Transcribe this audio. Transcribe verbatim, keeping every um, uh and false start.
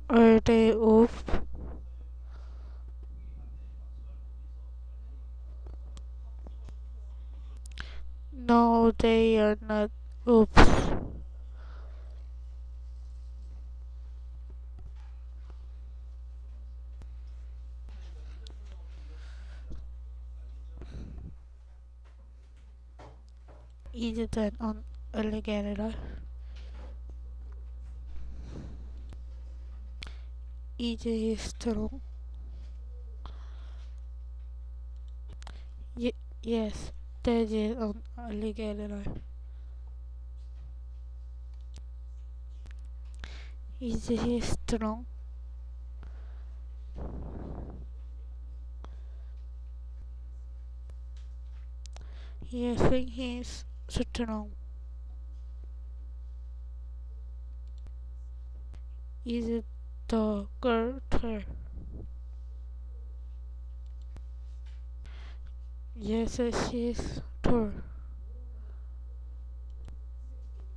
Are they oop? No, they are not. Oops. Easier than on alligator. Easy is strong. Y- yes, that is on alligator. Easy is strong. Yes, he is strong. Is it the girl? Yes, she is